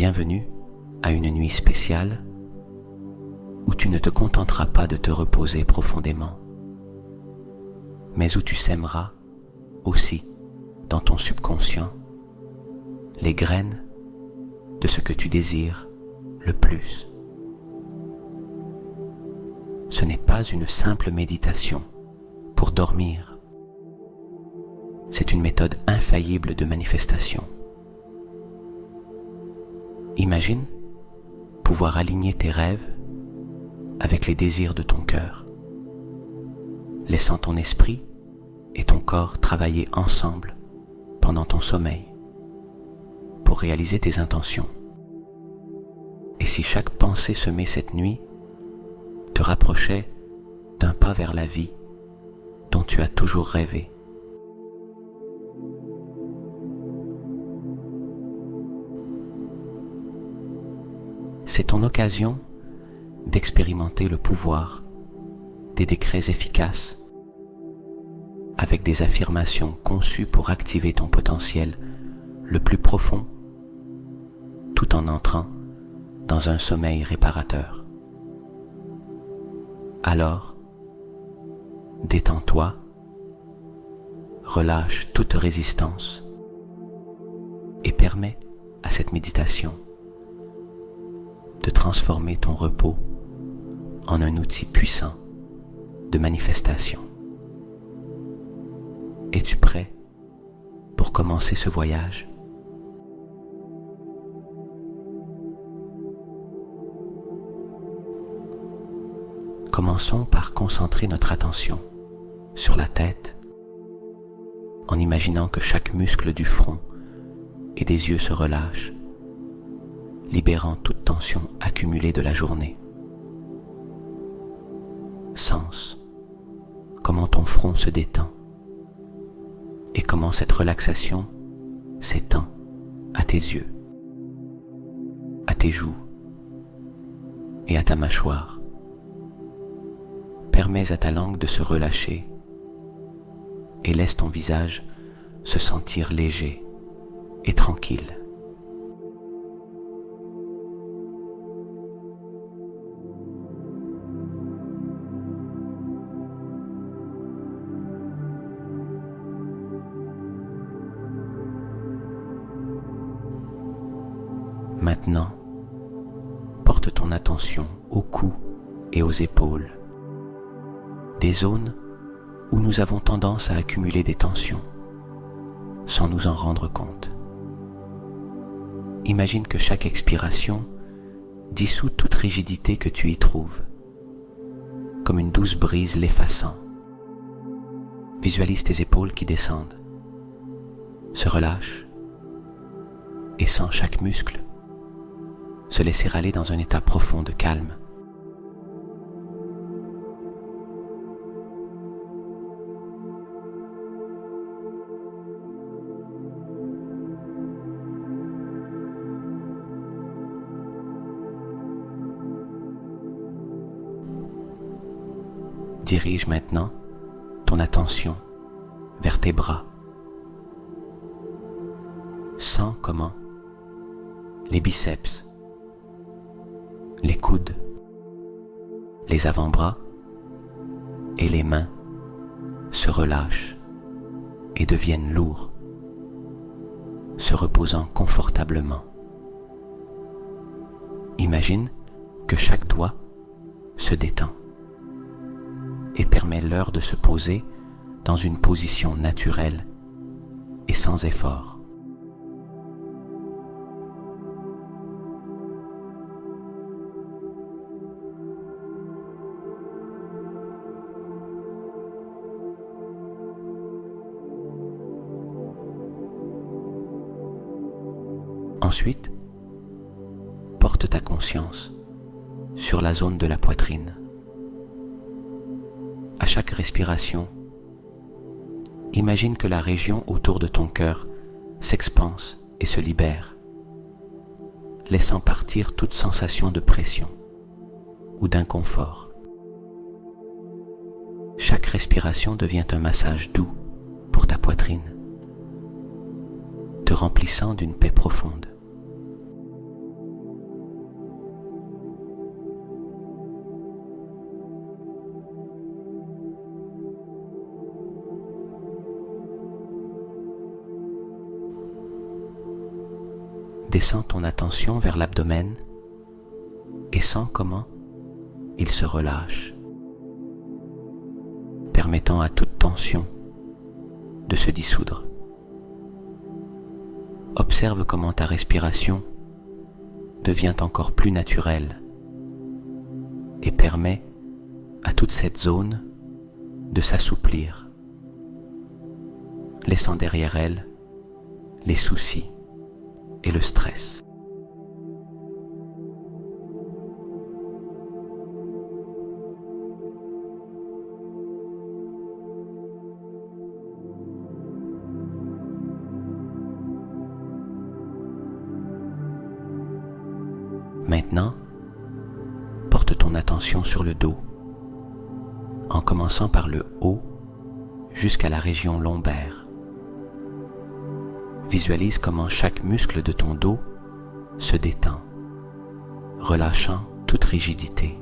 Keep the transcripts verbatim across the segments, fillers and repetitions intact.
Bienvenue à une nuit spéciale où tu ne te contenteras pas de te reposer profondément, mais où tu sèmeras aussi dans ton subconscient les graines de ce que tu désires le plus. Ce n'est pas une simple méditation pour dormir. C'est une méthode infaillible de manifestation. Imagine pouvoir aligner tes rêves avec les désirs de ton cœur, laissant ton esprit et ton corps travailler ensemble pendant ton sommeil pour réaliser tes intentions. Et si chaque pensée semée cette nuit te rapprochait d'un pas vers la vie dont tu as toujours rêvé? C'est ton occasion d'expérimenter le pouvoir des décrets efficaces avec des affirmations conçues pour activer ton potentiel le plus profond tout en entrant dans un sommeil réparateur. Alors, détends-toi, relâche toute résistance et permets à cette méditation de transformer ton repos en un outil puissant de manifestation. Es-tu prêt pour commencer ce voyage? Commençons par concentrer notre attention sur la tête, en imaginant que chaque muscle du front et des yeux se relâche, libérant toute tension accumulée de la journée. Sens comment ton front se détend et comment cette relaxation s'étend à tes yeux, à tes joues et à ta mâchoire. Permets à ta langue de se relâcher et laisse ton visage se sentir léger et tranquille. Maintenant, porte ton attention au cou et aux épaules, des zones où nous avons tendance à accumuler des tensions, sans nous en rendre compte. Imagine que chaque expiration dissout toute rigidité que tu y trouves, comme une douce brise l'effaçant. Visualise tes épaules qui descendent, se relâchent, et sens chaque muscle se laisser aller dans un état profond de calme. Dirige maintenant ton attention vers tes bras. Sens comment les biceps, les coudes, les avant-bras et les mains se relâchent et deviennent lourds, se reposant confortablement. Imagine que chaque doigt se détend et permet l'heure de se poser dans une position naturelle et sans effort. Ensuite, porte ta conscience sur la zone de la poitrine. À chaque respiration, imagine que la région autour de ton cœur s'expanse et se libère, laissant partir toute sensation de pression ou d'inconfort. Chaque respiration devient un massage doux pour ta poitrine, te remplissant d'une paix profonde. Descends ton attention vers l'abdomen et sens comment il se relâche, permettant à toute tension de se dissoudre. Observe comment ta respiration devient encore plus naturelle et permet à toute cette zone de s'assouplir, laissant derrière elle les soucis et le stress. Maintenant, porte ton attention sur le dos, en commençant par le haut jusqu'à la région lombaire. Visualise comment chaque muscle de ton dos se détend, relâchant toute rigidité.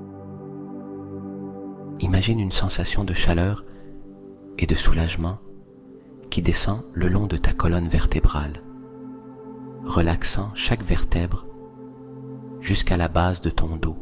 Imagine une sensation de chaleur et de soulagement qui descend le long de ta colonne vertébrale, relaxant chaque vertèbre jusqu'à la base de ton dos.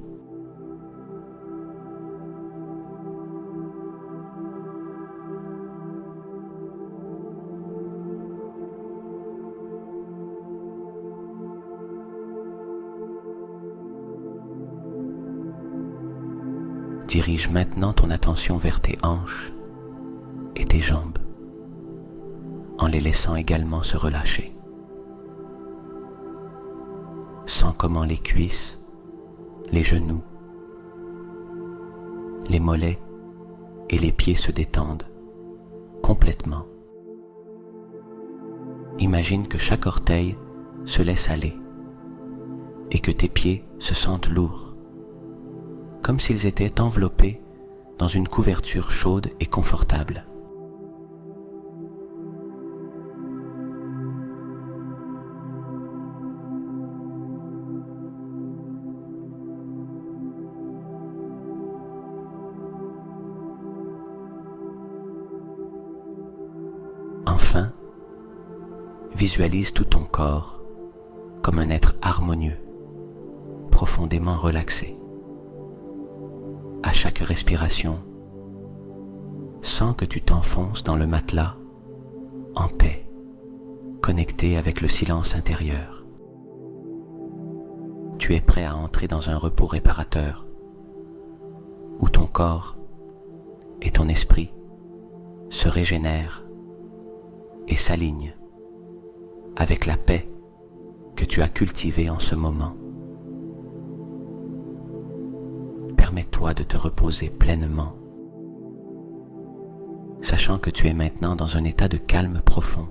Dirige maintenant ton attention vers tes hanches et tes jambes, en les laissant également se relâcher. Sens comment les cuisses, les genoux, les mollets et les pieds se détendent complètement. Imagine que chaque orteil se laisse aller et que tes pieds se sentent lourds, comme s'ils étaient enveloppés dans une couverture chaude et confortable. Enfin, visualise tout ton corps comme un être harmonieux, profondément relaxé. À chaque respiration, sens que tu t'enfonces dans le matelas en paix, connecté avec le silence intérieur. Tu es prêt à entrer dans un repos réparateur où ton corps et ton esprit se régénèrent et s'alignent avec la paix que tu as cultivée en ce moment. Permets-toi de te reposer pleinement, sachant que tu es maintenant dans un état de calme profond.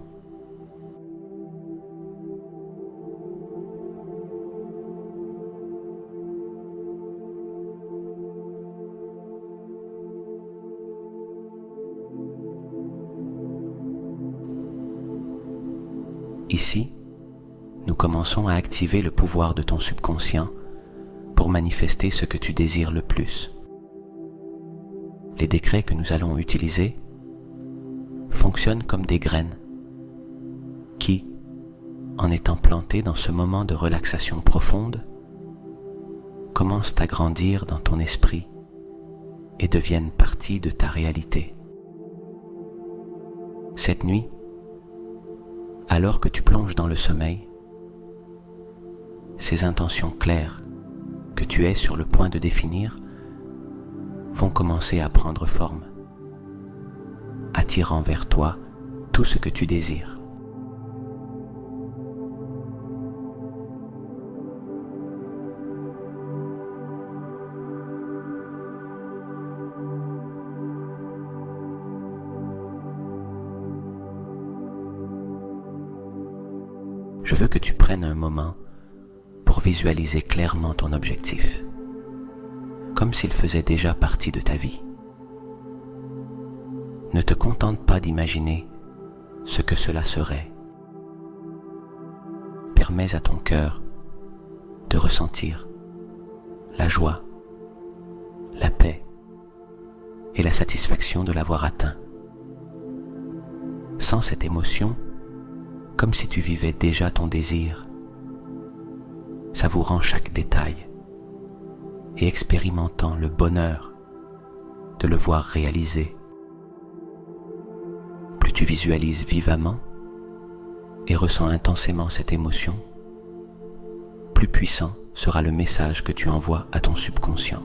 Ici, nous commençons à activer le pouvoir de ton subconscient pour manifester ce que tu désires le plus. Les décrets que nous allons utiliser fonctionnent comme des graines qui, en étant plantées dans ce moment de relaxation profonde, commencent à grandir dans ton esprit et deviennent partie de ta réalité. Cette nuit, alors que tu plonges dans le sommeil, ces intentions claires que tu es sur le point de définir vont commencer à prendre forme, attirant vers toi tout ce que tu désires. Je veux que tu prennes un moment pour visualiser clairement ton objectif, comme s'il faisait déjà partie de ta vie. Ne te contente pas d'imaginer ce que cela serait. Permets à ton cœur de ressentir la joie, la paix et la satisfaction de l'avoir atteint. Sens cette émotion comme si tu vivais déjà ton désir savourant chaque détail et expérimentant le bonheur de le voir réalisé. Plus tu visualises vivamment et ressens intensément cette émotion, plus puissant sera le message que tu envoies à ton subconscient.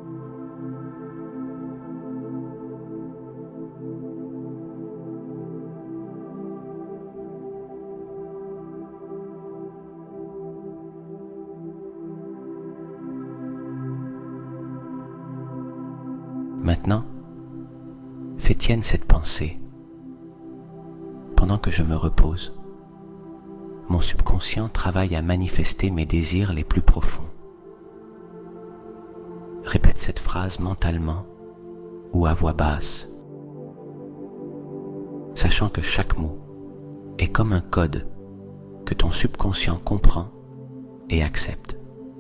Maintenant, fais tienne cette pensée. Pendant que je me repose, mon subconscient travaille à manifester mes désirs les plus profonds. Répète cette phrase mentalement ou à voix basse, sachant que chaque mot est comme un code que ton subconscient comprend et accepte.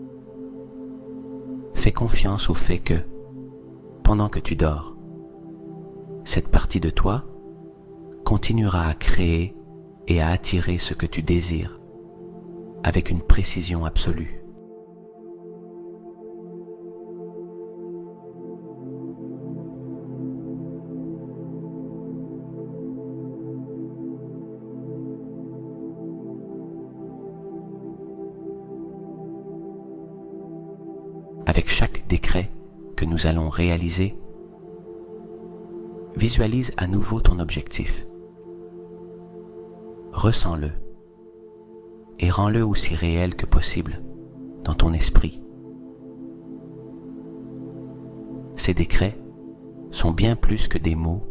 Fais confiance au fait que, pendant que tu dors, cette partie de toi continuera à créer et à attirer ce que tu désires avec une précision absolue. Avec chaque décret que nous allons réaliser, visualise à nouveau ton objectif. Ressens-le et rends-le aussi réel que possible dans ton esprit. Ces décrets sont bien plus que des mots.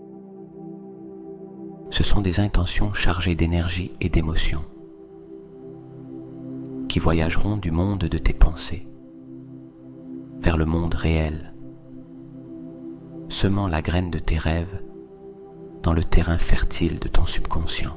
Ce sont des intentions chargées d'énergie et d'émotion qui voyageront du monde de tes pensées vers le monde réel, semant la graine de tes rêves dans le terrain fertile de ton subconscient.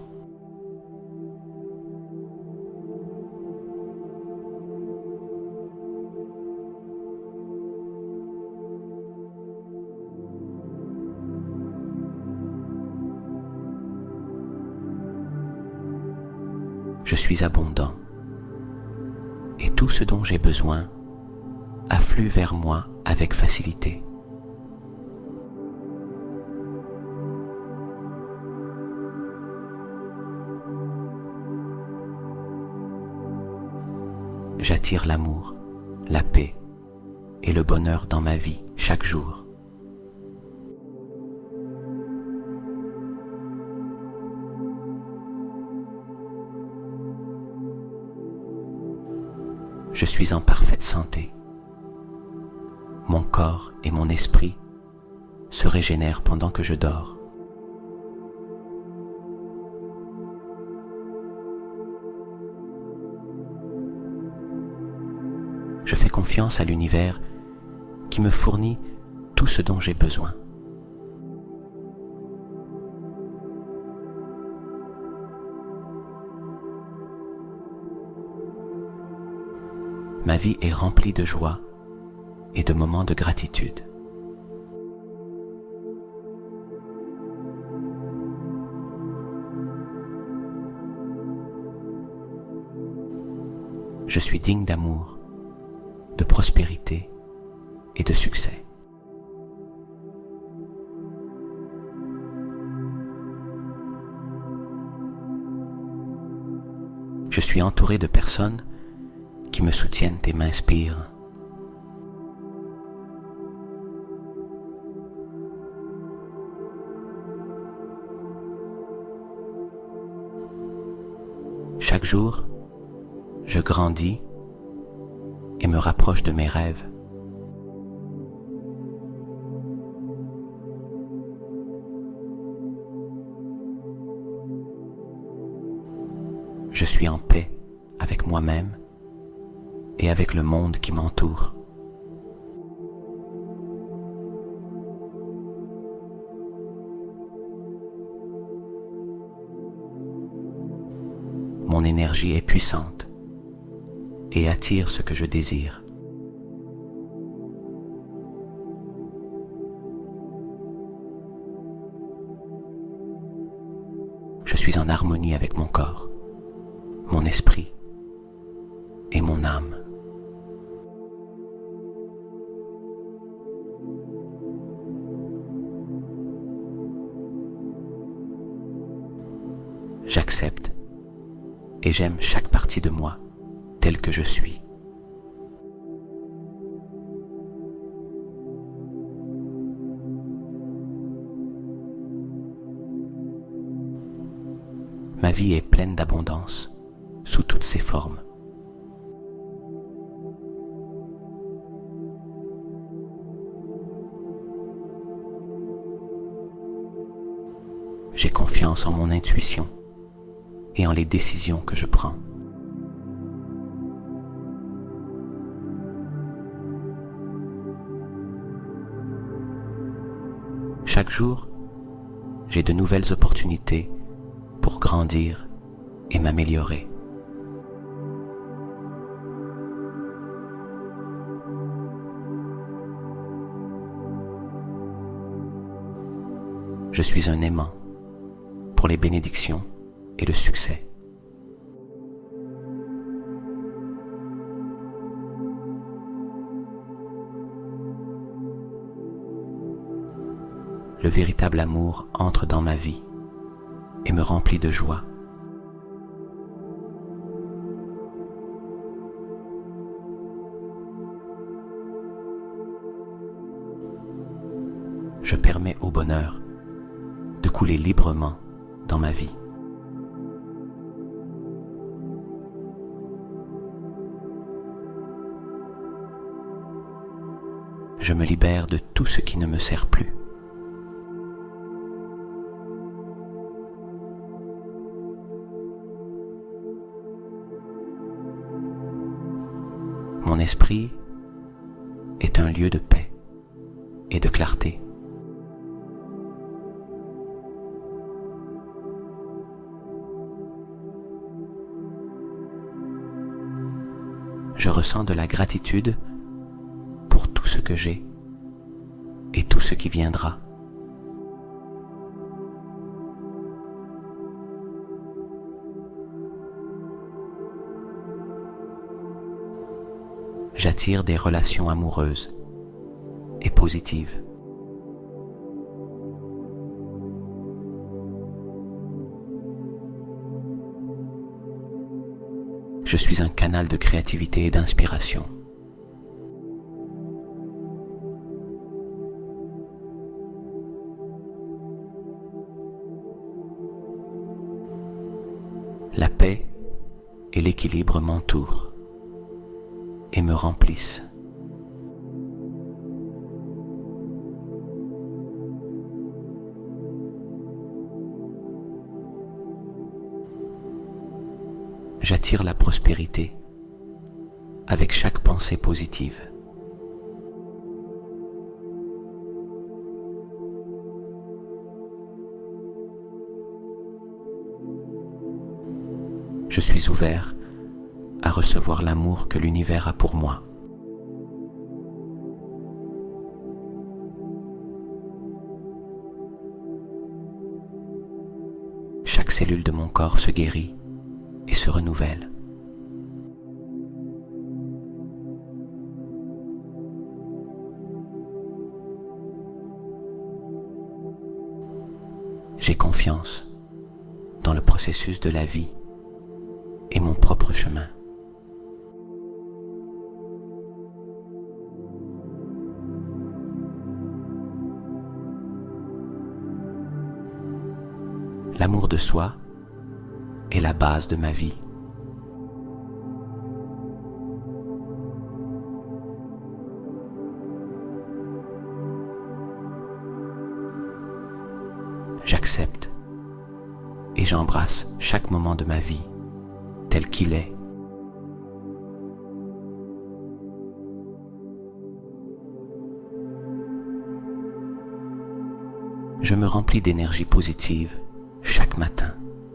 Je suis abondant et tout ce dont j'ai besoin afflue vers moi avec facilité. J'attire l'amour, la paix et le bonheur dans ma vie chaque jour. Je suis en parfaite santé. Mon corps et mon esprit se régénèrent pendant que je dors. Je fais confiance à l'univers qui me fournit tout ce dont j'ai besoin. Ma vie est remplie de joie et de moments de gratitude. Je suis digne d'amour, de prospérité et de succès. Je suis entouré de personnes qui me soutiennent et m'inspirent. Chaque jour, je grandis et me rapproche de mes rêves. Je suis en paix avec moi-même et avec le monde qui m'entoure. Mon énergie est puissante et attire ce que je désire. Je suis en harmonie avec mon corps, mon esprit et mon âme. âme. J'accepte et j'aime chaque partie de moi telle que je suis. Ma vie est pleine d'abondance sous toutes ses formes. J'ai confiance en mon intuition et en les décisions que je prends. Chaque jour, j'ai de nouvelles opportunités pour grandir et m'améliorer. Je suis un aimant pour les bénédictions et le succès. Le véritable amour entre dans ma vie et me remplit de joie. Je permets au bonheur de couler librement dans ma vie. Je me libère de tout ce qui ne me sert plus. Mon esprit est un lieu de paix et de clarté. Je ressens de la gratitude pour tout ce que j'ai et tout ce qui viendra. J'attire des relations amoureuses et positives. Je suis un canal de créativité et d'inspiration. La paix et l'équilibre m'entourent et me remplissent. J'attire la prospérité avec chaque pensée positive. Je suis ouvert à recevoir l'amour que l'univers a pour moi. Chaque cellule de mon corps se guérit et se renouvelle. J'ai confiance dans le processus de la vie et mon propre chemin. L'amour de soi est la base de ma vie. J'accepte et j'embrasse chaque moment de ma vie tel qu'il est. Je me remplis d'énergie positive chaque matin.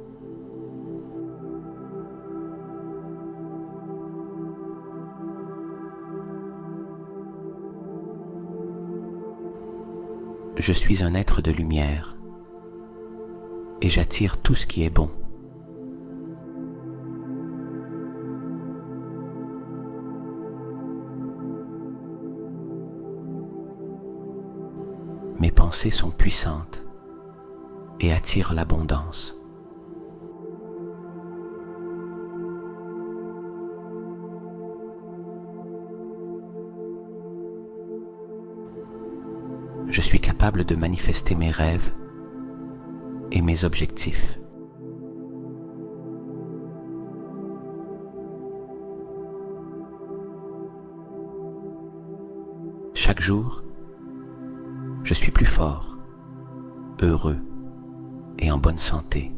Je suis un être de lumière et j'attire tout ce qui est bon. pensées sont puissantes et attirent l'abondance. Je suis capable de manifester mes rêves et mes objectifs. Chaque jour, je suis plus fort, heureux et en bonne santé.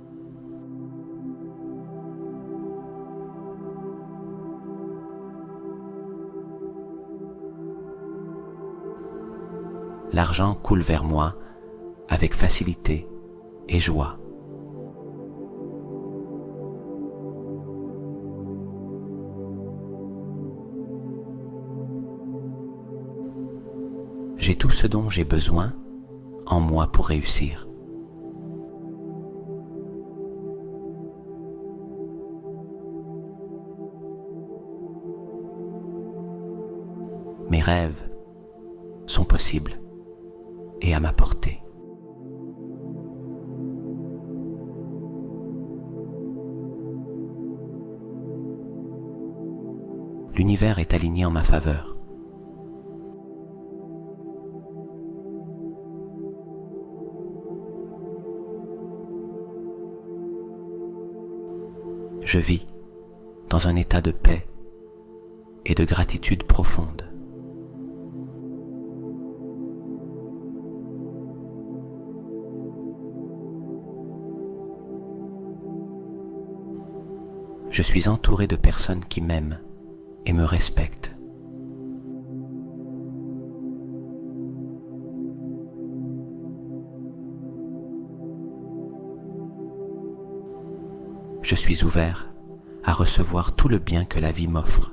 L'argent coule vers moi avec facilité et joie. J'ai tout ce dont j'ai besoin en moi pour réussir. Mes rêves sont possibles et à ma portée. L'univers est aligné en ma faveur. Je vis dans un état de paix et de gratitude profonde. Je suis entouré de personnes qui m'aiment et me respectent. Je suis ouvert à recevoir tout le bien que la vie m'offre.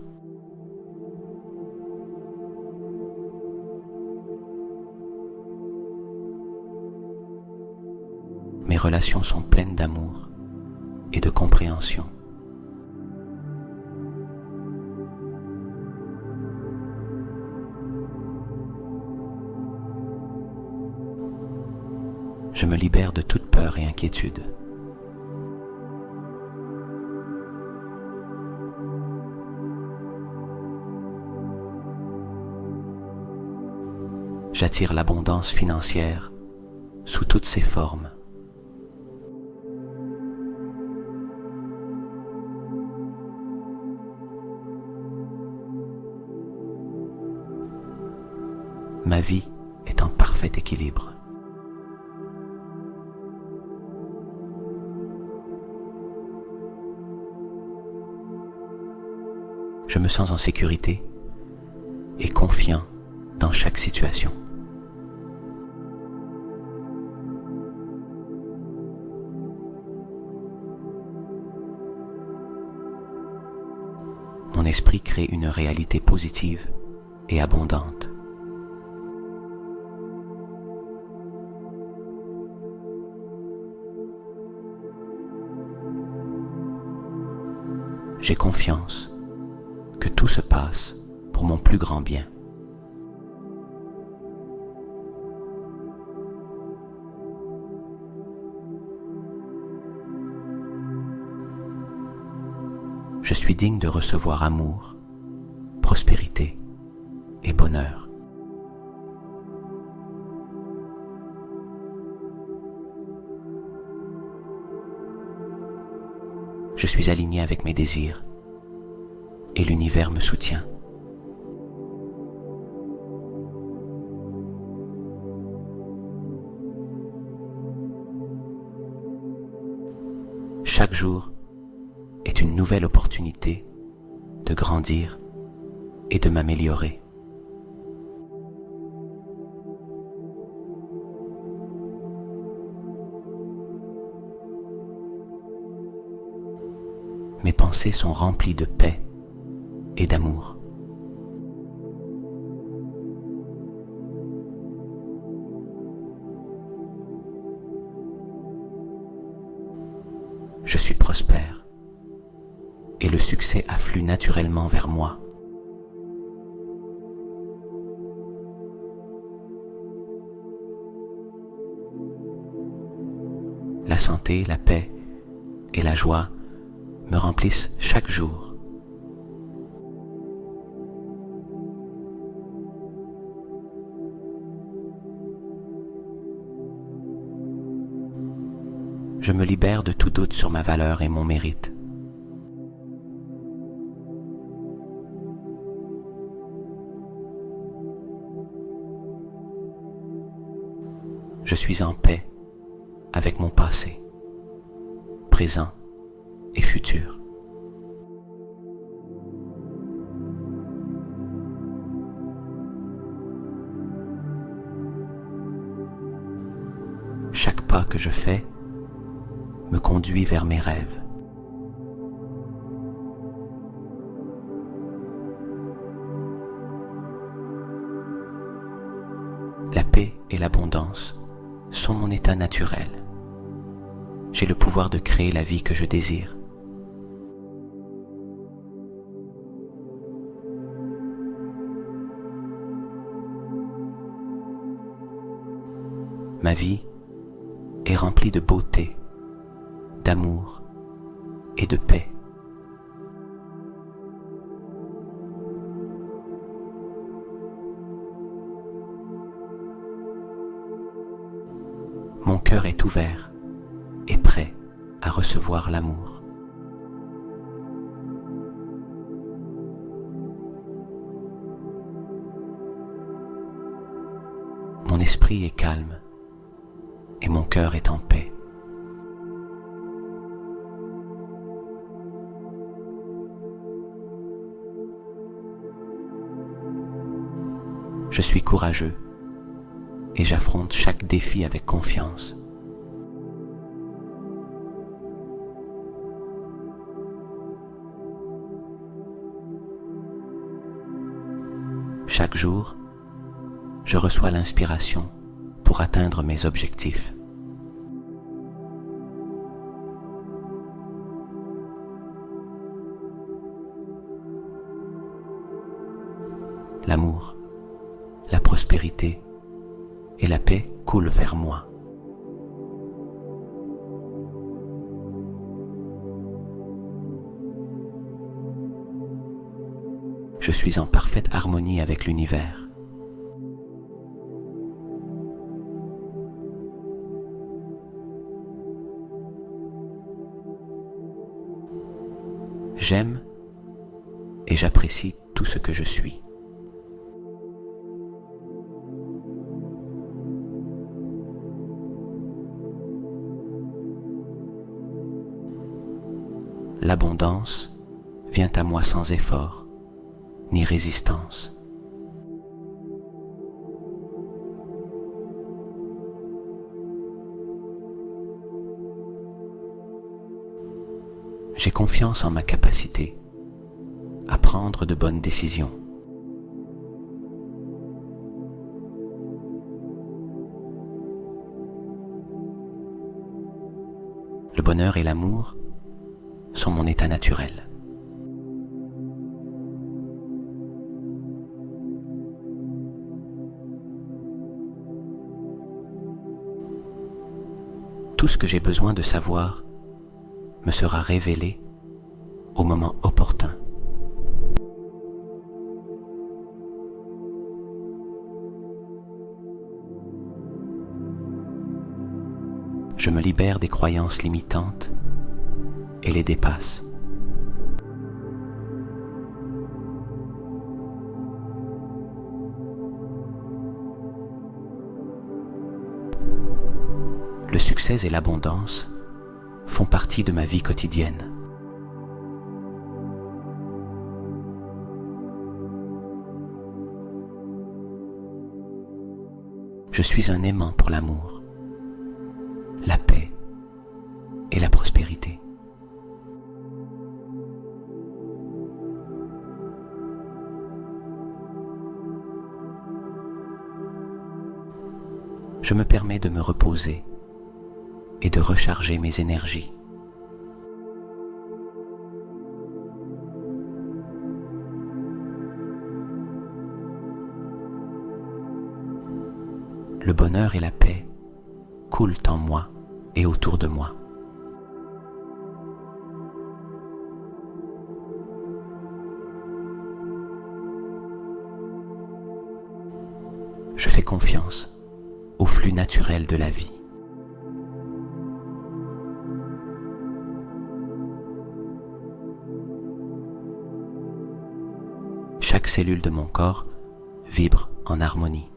Mes relations sont pleines d'amour et de compréhension. Je me libère de toute peur et inquiétude. J'attire l'abondance financière sous toutes ses formes. Ma vie est en parfait équilibre. Je me sens en sécurité et confiant dans chaque situation. Mon esprit crée une réalité positive et abondante. J'ai confiance que tout se passe pour mon plus grand bien. Je suis digne de recevoir amour, prospérité et bonheur. Je suis aligné avec mes désirs et l'univers me soutient. Chaque jour est une nouvelle opportunité de grandir et de m'améliorer. Mes pensées sont remplies de paix et d'amour. Je suis prospère et le succès afflue naturellement vers moi. santé, la paix et la joie me remplissent chaque jour. Je me libère de tout doute sur ma valeur et mon mérite. Je suis en paix avec mon passé, présent et futur. Chaque pas que je fais me conduit vers mes rêves. La paix et l'abondance sont mon état naturel. J'ai le pouvoir de créer la vie que je désire. Ma vie est remplie de beauté, d'amour et de paix. Mon cœur est ouvert et prêt à recevoir l'amour. Mon esprit est calme et mon cœur est en paix. Je suis courageux et j'affronte chaque défi avec confiance. Chaque jour, je reçois l'inspiration pour atteindre mes objectifs. L'amour, la prospérité et la paix coulent vers moi. Je suis en parfaite harmonie avec l'univers. J'aime et j'apprécie tout ce que je suis. L'abondance vient à moi sans effort ni résistance. J'ai confiance en ma capacité à prendre de bonnes décisions. Le bonheur et l'amour sont mon état naturel. Tout ce que j'ai besoin de savoir me sera révélé au moment opportun. Je me libère des croyances limitantes et les dépasse. Le succès et l'abondance font partie de ma vie quotidienne. Je suis un aimant pour l'amour, la paix et la prospérité. Je me permets de me reposer et de recharger mes énergies. Le bonheur et la paix coulent en moi et autour de moi. Je fais confiance au flux naturel de la vie. Chaque cellule de mon corps vibre en harmonie.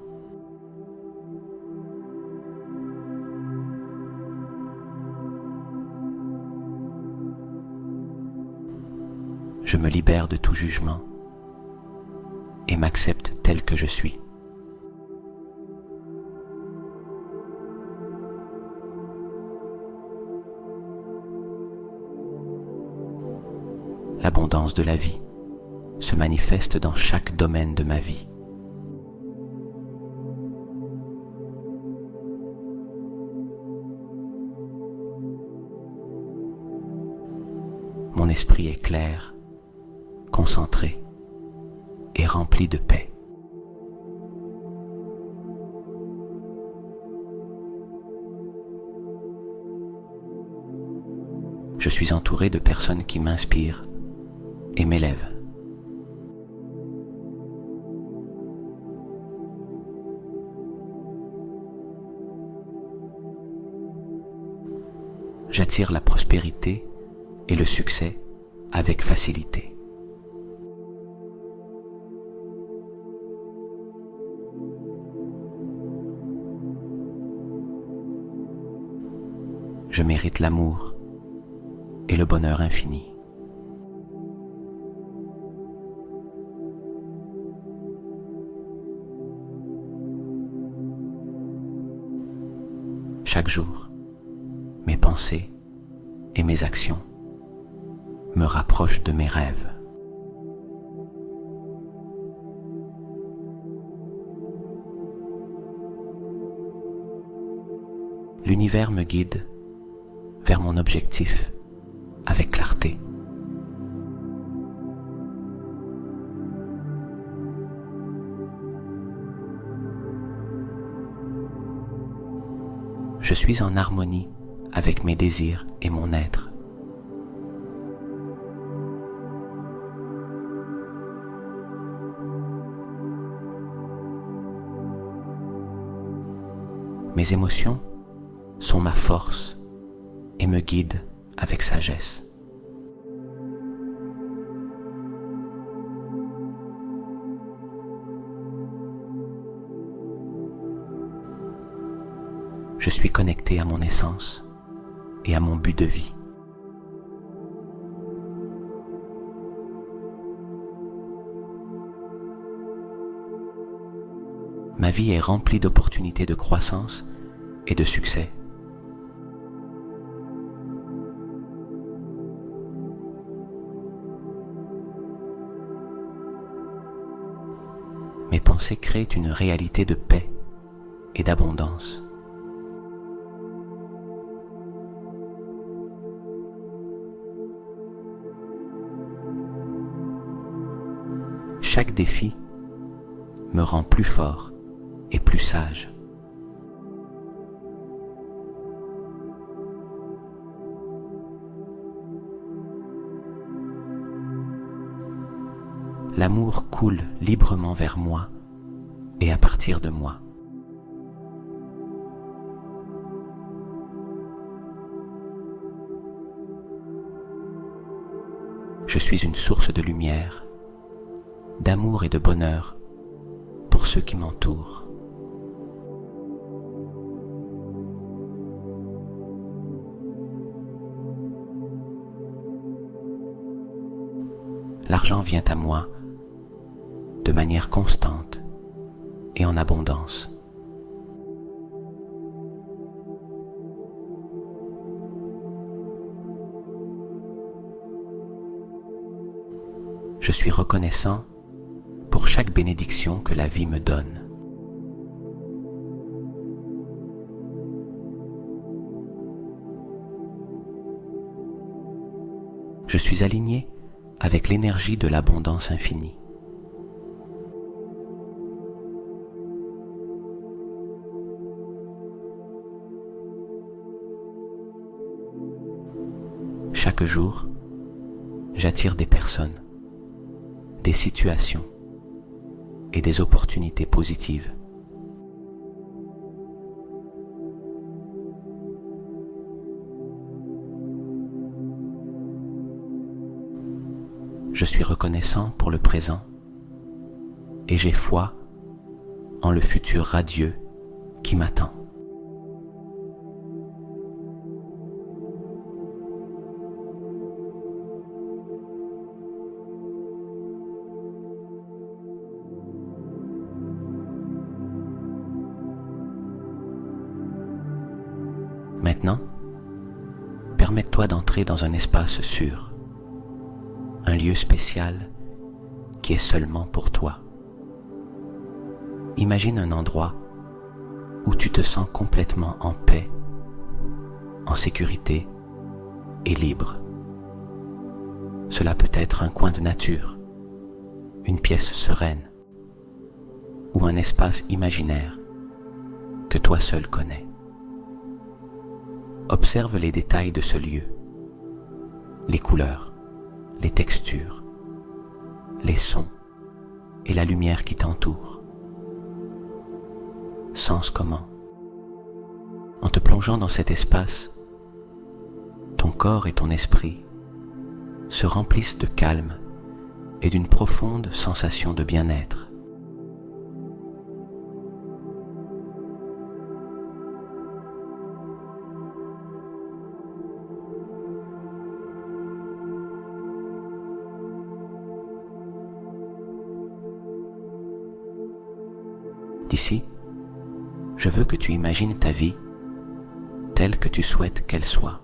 Je me libère de tout jugement et m'accepte tel que je suis. L'abondance de la vie se manifeste dans chaque domaine de ma vie. Mon esprit est clair, concentré et rempli de paix. Je suis entouré de personnes qui m'inspirent et m'élèvent. J'attire la prospérité et le succès avec facilité. Je mérite l'amour et le bonheur infini. Chaque jour, mes pensées et mes actions me rapprochent de mes rêves. L'univers me guide vers mon objectif avec clarté. Je suis en harmonie avec mes désirs et mon être. Mes émotions sont ma force et me guident avec sagesse. Je suis connecté à mon essence et à mon but de vie. Ma vie est remplie d'opportunités de croissance et de succès. Mes pensées créent une réalité de paix et d'abondance. Chaque défi me rend plus fort et plus sage. L'amour coule librement vers moi et à partir de moi. Je suis une source de lumière, d'amour et de bonheur pour ceux qui m'entourent. L'argent vient à moi de manière constante et en abondance. Je suis reconnaissant pour chaque bénédiction que la vie me donne. Je suis aligné avec l'énergie de l'abondance infinie. Chaque jour, j'attire des personnes, des situations et des opportunités positives Je suis reconnaissant pour le présent et j'ai foi en le futur radieux qui m'attend. Maintenant, permets-toi d'entrer dans un espace sûr, un lieu spécial qui est seulement pour toi. Imagine un endroit où tu te sens complètement en paix, en sécurité et libre. Cela peut être un coin de nature, une pièce sereine ou un espace imaginaire que toi seul connais. Observe les détails de ce lieu, les couleurs, les textures, les sons et la lumière qui t'entoure. Sens comment, en te plongeant dans cet espace, ton corps et ton esprit se remplissent de calme et d'une profonde sensation de bien-être. D'ici, je veux que tu imagines ta vie telle que tu souhaites qu'elle soit.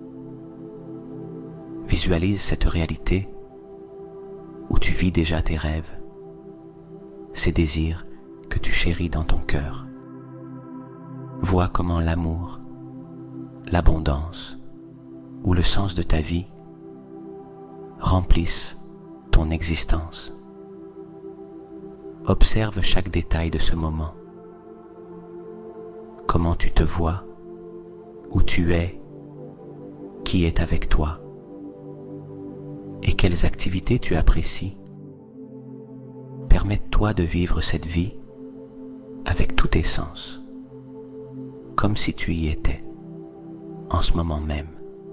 Visualise cette réalité où tu vis déjà tes rêves, ces désirs que tu chéris dans ton cœur. Vois comment l'amour, l'abondance ou le sens de ta vie remplissent ton existence. Observe chaque détail de ce moment. Comment tu te vois, où tu es, qui est avec toi, et quelles activités tu apprécies. Permets-toi de vivre cette vie avec tous tes sens, comme si tu y étais, en ce moment même.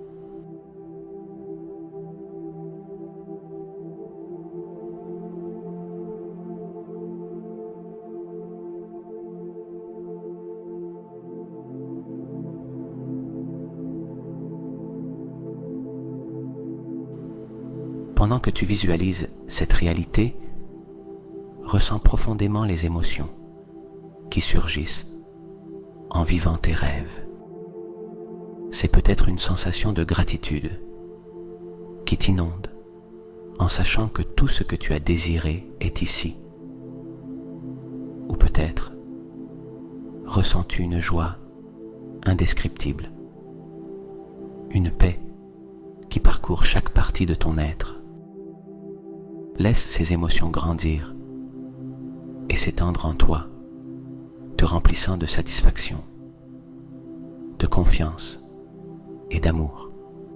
Pendant que tu visualises cette réalité, ressens profondément les émotions qui surgissent en vivant tes rêves. C'est peut-être une sensation de gratitude qui t'inonde en sachant que tout ce que tu as désiré est ici. Ou peut-être ressens-tu une joie indescriptible, une paix qui parcourt chaque partie de ton être. Laisse ces émotions grandir et s'étendre en toi, te remplissant de satisfaction, de confiance et d'amour.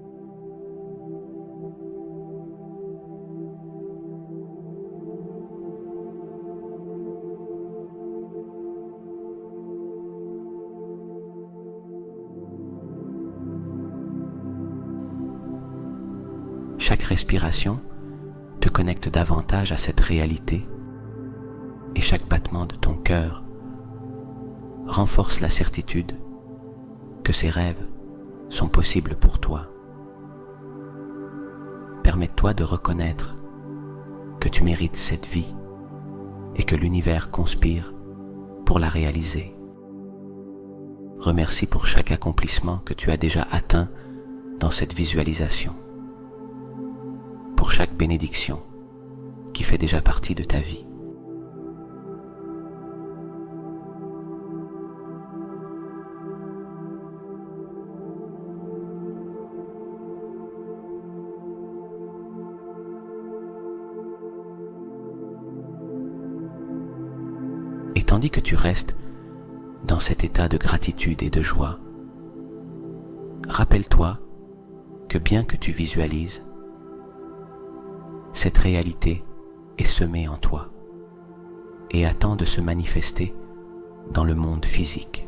Chaque respiration te connecte davantage à cette réalité et chaque battement de ton cœur renforce la certitude que ces rêves sont possibles pour toi. Permets-toi de reconnaître que tu mérites cette vie et que l'univers conspire pour la réaliser. Remercie pour chaque accomplissement que tu as déjà atteint dans cette visualisation, pour chaque bénédiction qui fait déjà partie de ta vie. Et tandis que tu restes dans cet état de gratitude et de joie, rappelle-toi que bien que tu visualises, cette réalité est semée en toi et attend de se manifester dans le monde physique.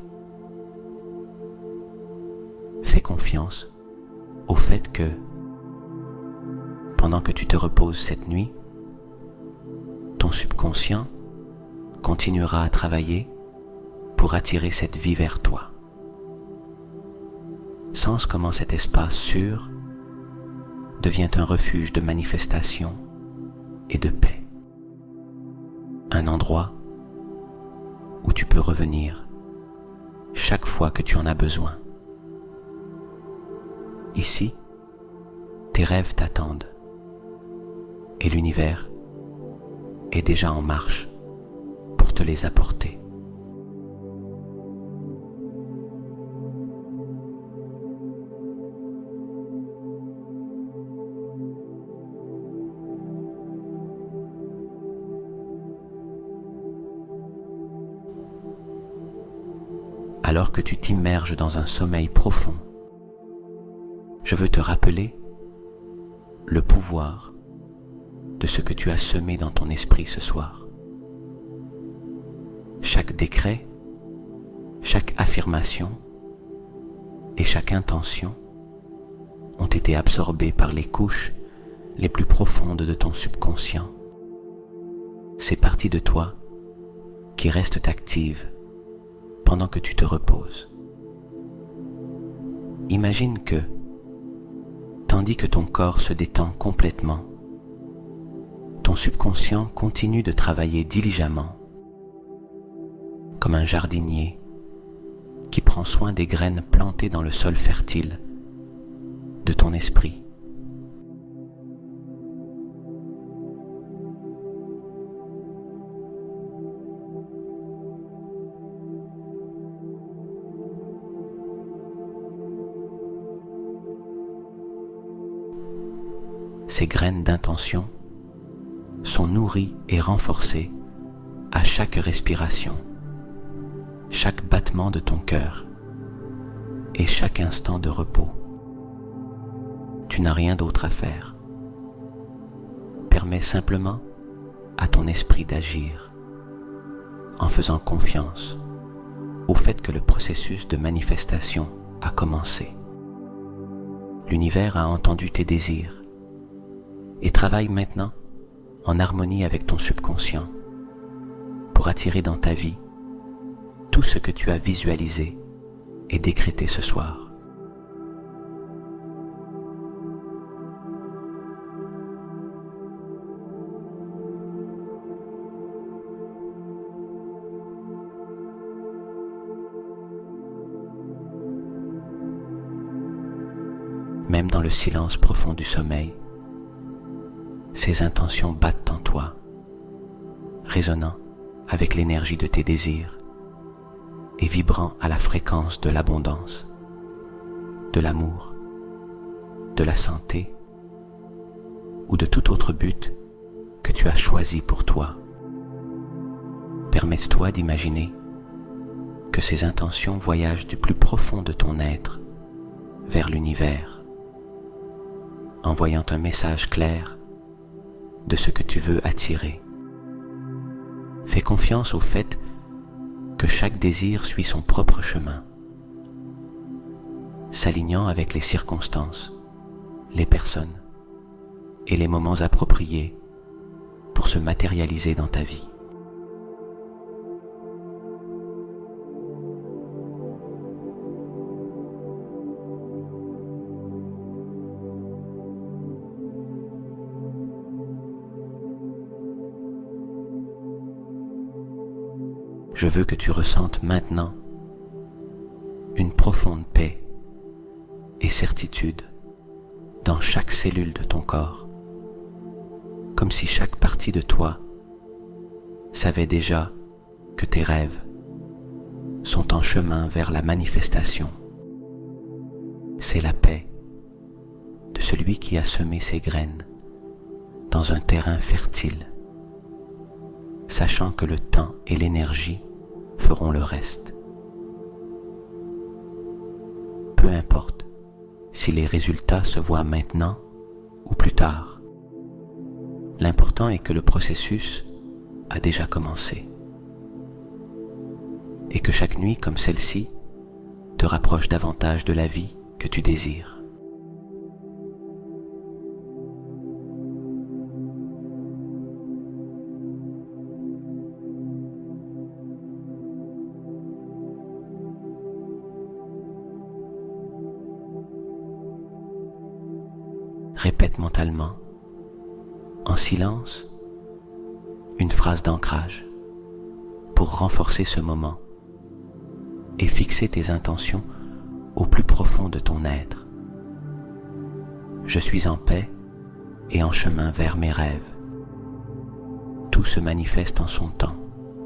Fais confiance au fait que, pendant que tu te reposes cette nuit, ton subconscient continuera à travailler pour attirer cette vie vers toi. Sens comment cet espace sûr devient un refuge de manifestation et de paix. Un endroit où tu peux revenir chaque fois que tu en as besoin. Ici, tes rêves t'attendent et l'univers est déjà en marche pour te les apporter. Alors que tu t'immerges dans un sommeil profond, je veux te rappeler le pouvoir de ce que tu as semé dans ton esprit ce soir. Chaque décret, chaque affirmation et chaque intention ont été absorbés par les couches les plus profondes de ton subconscient. Ces parties de toi qui restent actives pendant que tu te reposes. Imagine que, tandis que ton corps se détend complètement, ton subconscient continue de travailler diligemment, comme un jardinier qui prend soin des graines plantées dans le sol fertile de ton esprit. Ces graines d'intention sont nourries et renforcées à chaque respiration, chaque battement de ton cœur et chaque instant de repos. Tu n'as rien d'autre à faire. Permets simplement à ton esprit d'agir en faisant confiance au fait que le processus de manifestation a commencé. L'univers a entendu tes désirs et travaille maintenant en harmonie avec ton subconscient pour attirer dans ta vie tout ce que tu as visualisé et décrété ce soir. Même dans le silence profond du sommeil, ces intentions battent en toi, résonnant avec l'énergie de tes désirs et vibrant à la fréquence de l'abondance, de l'amour, de la santé ou de tout autre but que tu as choisi pour toi. Permets-toi d'imaginer que ces intentions voyagent du plus profond de ton être vers l'univers, envoyant un message clair de ce que tu veux attirer. Fais confiance au fait que chaque désir suit son propre chemin, s'alignant avec les circonstances, les personnes et les moments appropriés pour se matérialiser dans ta vie. Je veux que tu ressentes maintenant une profonde paix et certitude dans chaque cellule de ton corps, comme si chaque partie de toi savait déjà que tes rêves sont en chemin vers la manifestation. C'est la paix de celui qui a semé ses graines dans un terrain fertile, sachant que le temps et l'énergie feront le reste. Peu importe si les résultats se voient maintenant ou plus tard. L'important est que le processus a déjà commencé et que chaque nuit comme celle-ci te rapproche davantage de la vie que tu désires. répète mentalement, en silence, une phrase d'ancrage pour renforcer ce moment et fixer tes intentions au plus profond de ton être. Je suis en paix et en chemin vers mes rêves. Tout se manifeste en son temps.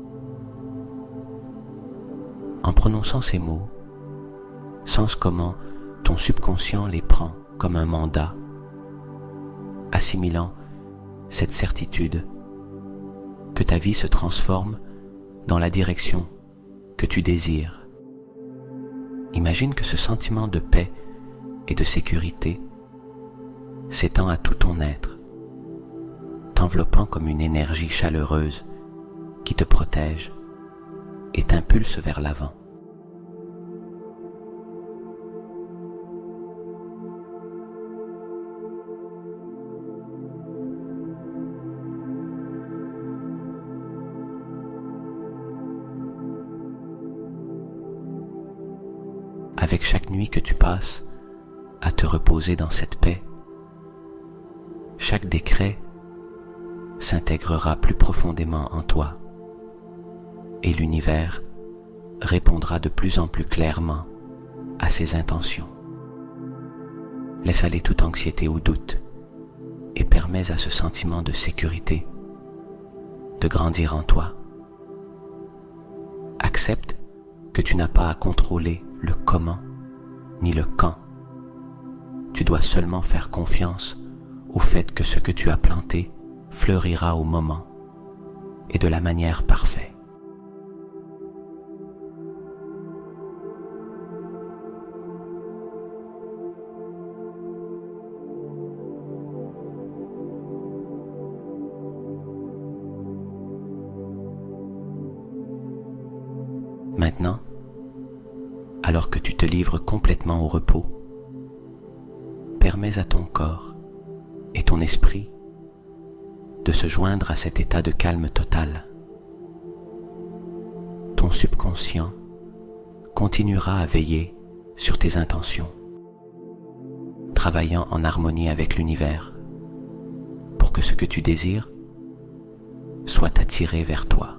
En prononçant ces mots, sens comment ton subconscient les prend comme un mandat, assimilant cette certitude que ta vie se transforme dans la direction que tu désires. Imagine que ce sentiment de paix et de sécurité s'étend à tout ton être, t'enveloppant comme une énergie chaleureuse qui te protège et t'impulse vers l'avant. Avec chaque nuit que tu passes à te reposer dans cette paix, chaque décret s'intégrera plus profondément en toi et l'univers répondra de plus en plus clairement à ses intentions. Laisse aller toute anxiété ou doute et permets à ce sentiment de sécurité de grandir en toi. Accepte que tu n'as pas à contrôler le comment ni le quand. Tu dois seulement faire confiance au fait que ce que tu as planté fleurira au moment et de la manière parfaite. Maintenant, alors que tu te livres complètement au repos, permets à ton corps et ton esprit de se joindre à cet état de calme total. Ton subconscient continuera à veiller sur tes intentions, travaillant en harmonie avec l'univers pour que ce que tu désires soit attiré vers toi.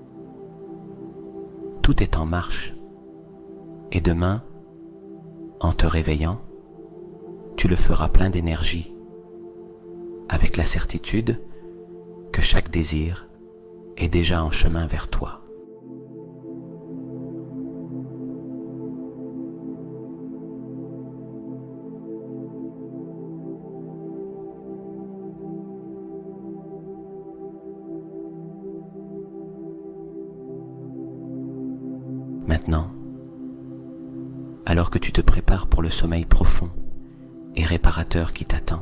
Tout est en marche. Et demain, en te réveillant, tu le feras plein d'énergie, avec la certitude que chaque désir est déjà en chemin vers toi. Maintenant, alors que tu te prépares pour le sommeil profond et réparateur qui t'attend,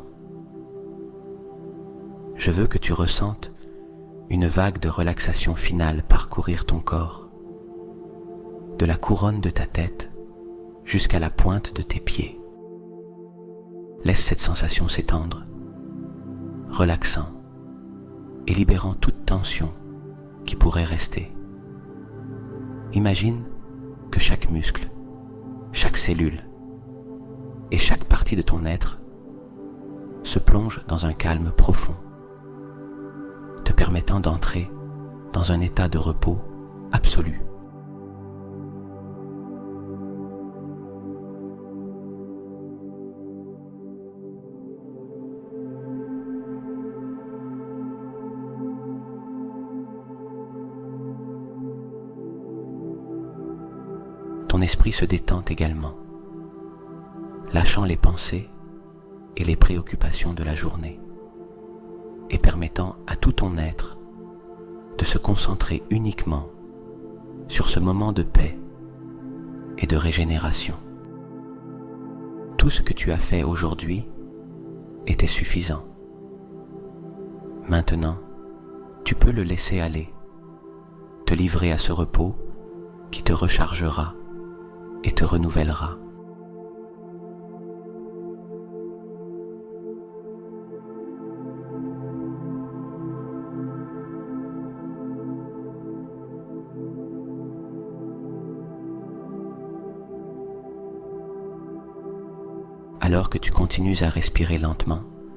je veux que tu ressentes une vague de relaxation finale parcourir ton corps, de la couronne de ta tête jusqu'à la pointe de tes pieds. Laisse cette sensation s'étendre, relaxant et libérant toute tension qui pourrait rester. Imagine que chaque muscle, chaque cellule et chaque partie de ton être se plonge dans un calme profond, te permettant d'entrer dans un état de repos absolu. Ton esprit se détend également, lâchant les pensées et les préoccupations de la journée et permettant à tout ton être de se concentrer uniquement sur ce moment de paix et de régénération. Tout ce que tu as fait aujourd'hui était suffisant. Maintenant, tu peux le laisser aller, te livrer à ce repos qui te rechargera et te renouvellera. Alors que tu continues à respirer lentement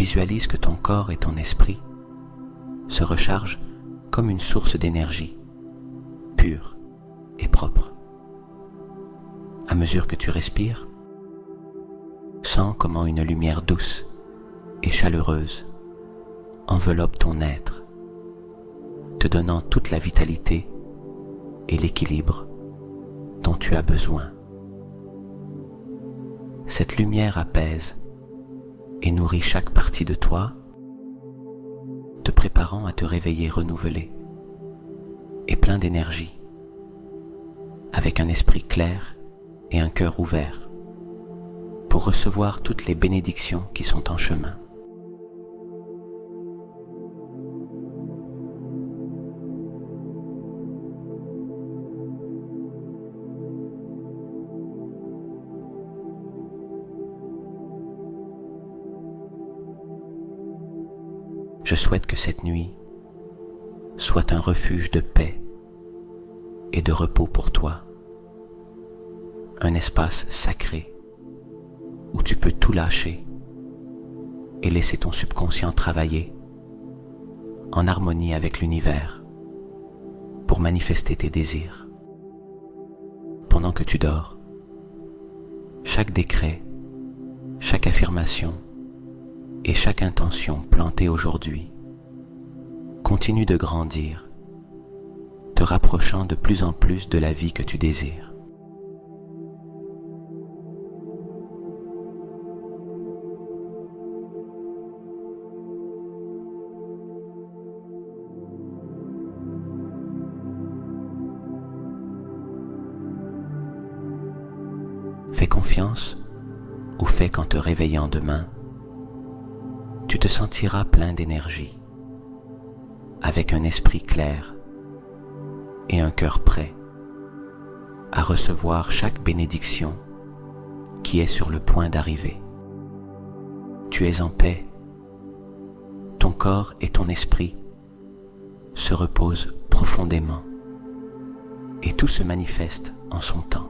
visualise que ton corps et ton esprit se rechargent comme une source d'énergie, pure et propre. À mesure que tu respires, sens comment une lumière douce et chaleureuse enveloppe ton être, te donnant toute la vitalité et l'équilibre dont tu as besoin. Cette lumière apaise et nourrit chaque partie de toi, te préparant à te réveiller renouvelé et plein d'énergie, avec un esprit clair et un cœur ouvert, pour recevoir toutes les bénédictions qui sont en chemin. Je souhaite que cette nuit soit un refuge de paix et de repos pour toi, un espace sacré où tu peux tout lâcher et laisser ton subconscient travailler en harmonie avec l'univers pour manifester tes désirs. Pendant que tu dors, chaque décret, chaque affirmation et chaque intention plantée aujourd'hui continue de grandir, te rapprochant de plus en plus de la vie que tu désires. Fais confiance au fait qu'en te réveillant demain, tu te sentiras plein d'énergie, avec un esprit clair et un cœur prêt à recevoir chaque bénédiction qui est sur le point d'arriver. Tu es en paix, ton corps et ton esprit se reposent profondément et tout se manifeste en son temps.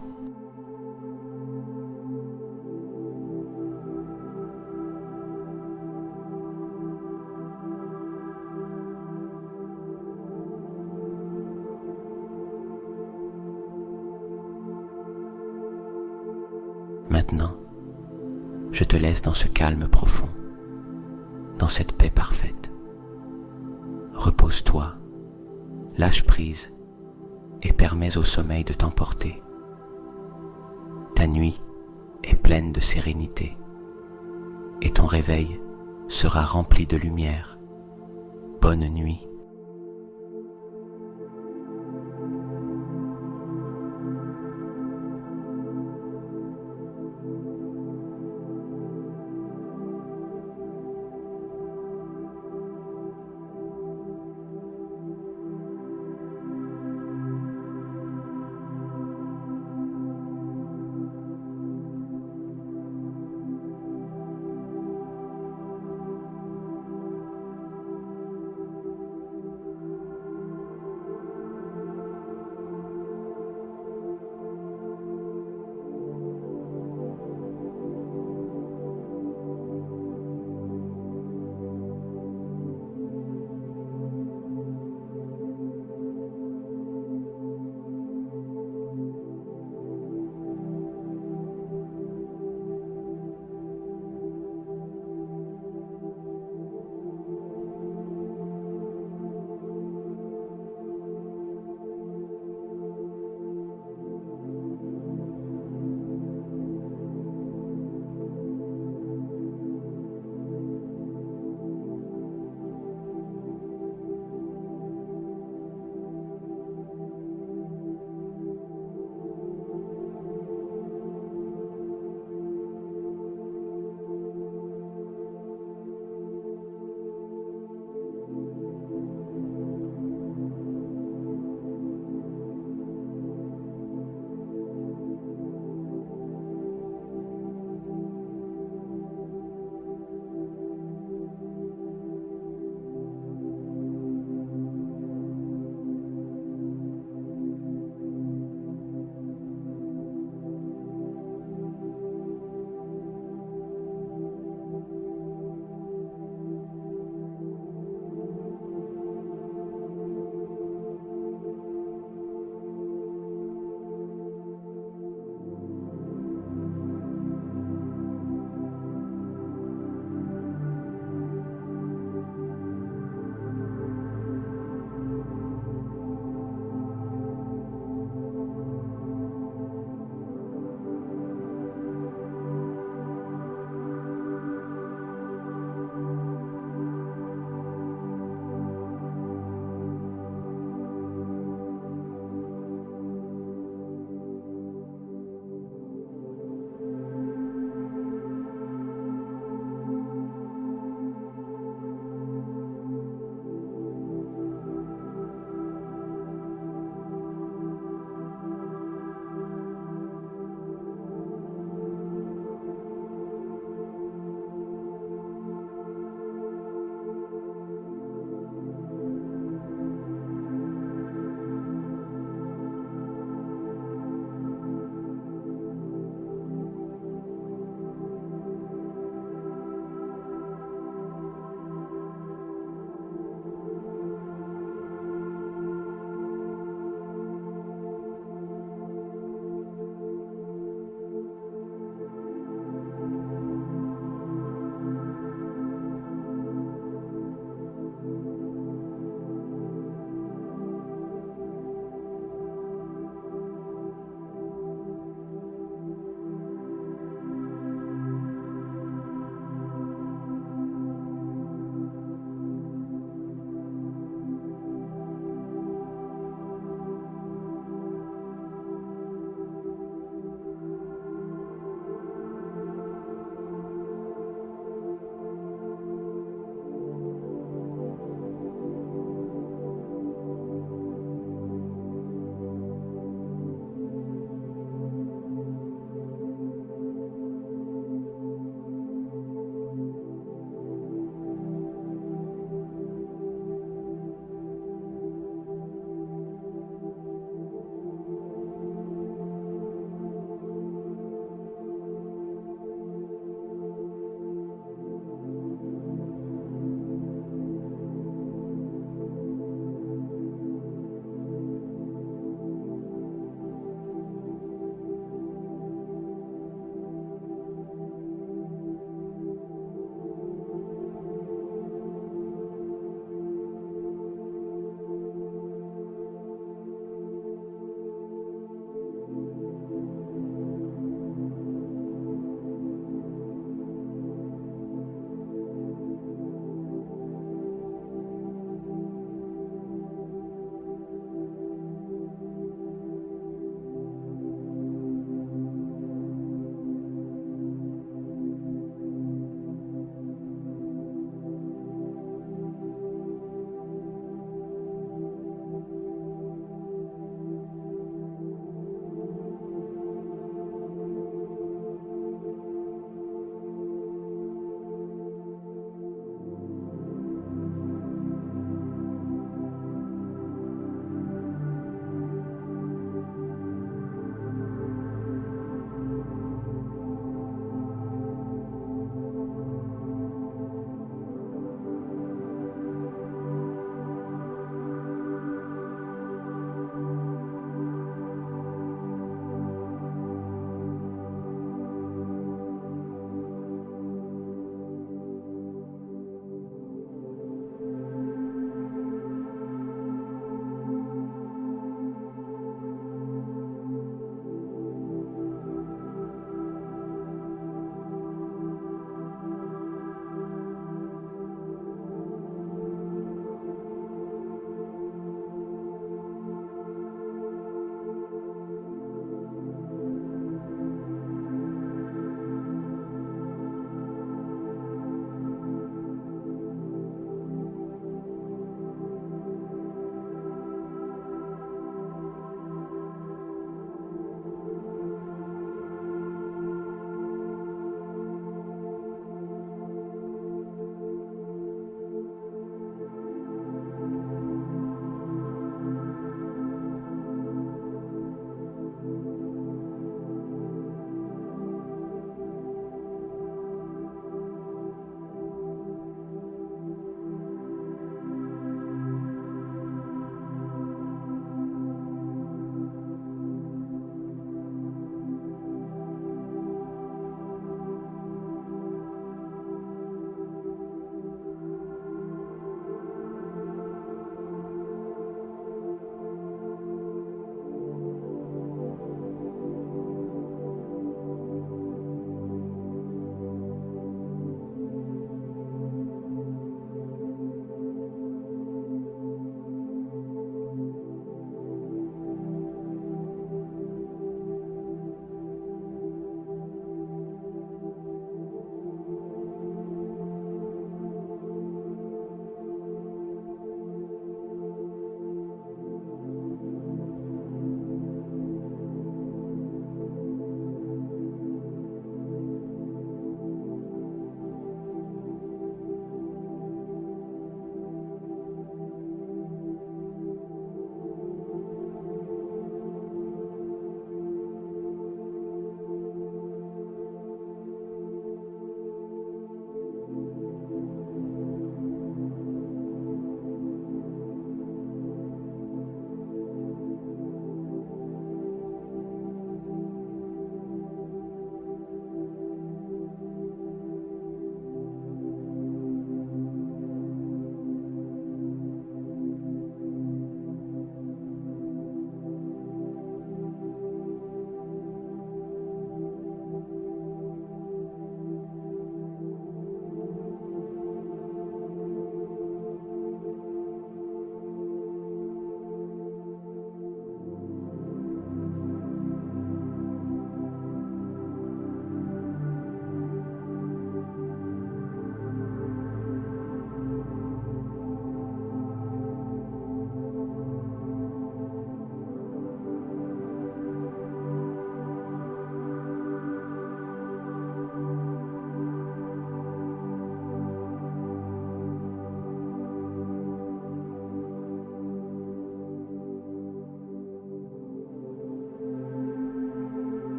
Maintenant, je te laisse dans ce calme profond, dans cette paix parfaite. Repose-toi, lâche prise et permets au sommeil de t'emporter. Ta nuit est pleine de sérénité et ton réveil sera rempli de lumière. Bonne nuit.